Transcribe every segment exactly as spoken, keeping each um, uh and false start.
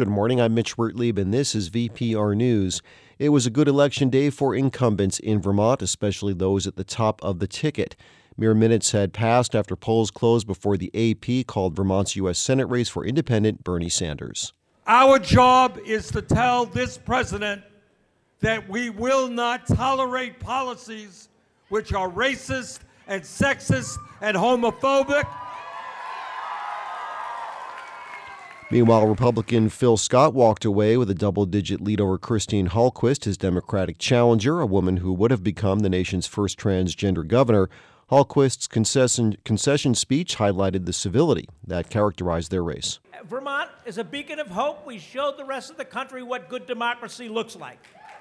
Good morning. I'm Mitch Wertlieb, and this is V P R News. It was a good election day for incumbents in Vermont, especially those at the top of the ticket. Mere minutes had passed after polls closed before the A P called Vermont's U S Senate race for independent Bernie Sanders. Our job is to tell this president that we will not tolerate policies which are racist and sexist and homophobic. Meanwhile, Republican Phil Scott walked away with a double-digit lead over Christine Hallquist, his Democratic challenger, a woman who would have become the nation's first transgender governor. Hallquist's concession, concession speech highlighted the civility that characterized their race. Vermont is a beacon of hope. We showed the rest of the country what good democracy looks like.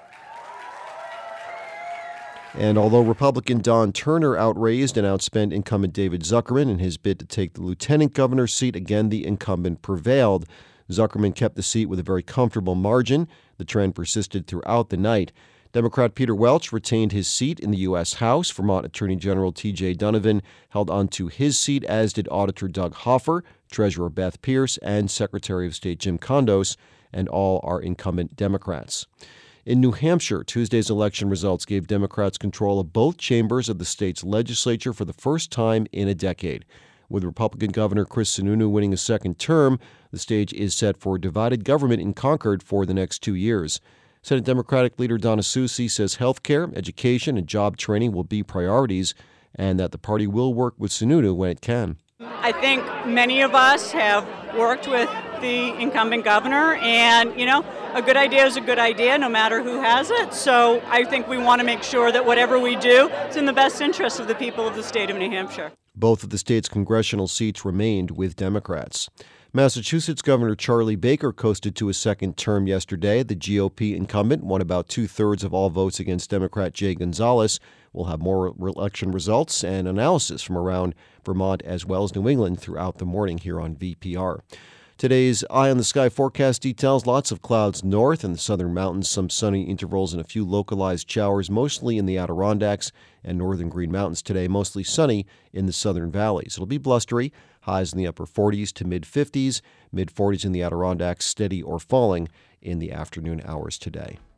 And although Republican Don Turner outraised and outspent incumbent David Zuckerman in his bid to take the lieutenant governor's seat, again the incumbent prevailed. Zuckerman kept the seat with a very comfortable margin. The trend persisted throughout the night. Democrat Peter Welch retained his seat in the U S House. Vermont Attorney General T J Donovan held onto his seat, as did Auditor Doug Hoffer, Treasurer Beth Pierce, and Secretary of State Jim Kondos, and all are incumbent Democrats. In New Hampshire, Tuesday's election results gave Democrats control of both chambers of the state's legislature for the first time in a decade. With Republican Governor Chris Sununu winning a second term, the stage is set for divided government in Concord for the next two years. Senate Democratic leader Donna Soucy says health care, education, and job training will be priorities, and that the party will work with Sununu when it can. I think many of us have worked with the incumbent governor, and, you know, a good idea is a good idea no matter who has it. So I think we want to make sure that whatever we do is in the best interest of the people of the state of New Hampshire. Both of the state's congressional seats remained with Democrats. Massachusetts Governor Charlie Baker coasted to a second term yesterday. The G O P incumbent won about two-thirds of all votes against Democrat Jay Gonzalez. We'll have more election results and analysis from around Vermont as well as New England throughout the morning here on V P R. Today's Eye on the Sky forecast details lots of clouds north in the southern mountains, some sunny intervals and a few localized showers, mostly in the Adirondacks and northern Green Mountains today, mostly sunny in the southern valleys. It'll be blustery, highs in the upper forties to mid-fifties, mid-forties in the Adirondacks, steady or falling in the afternoon hours today.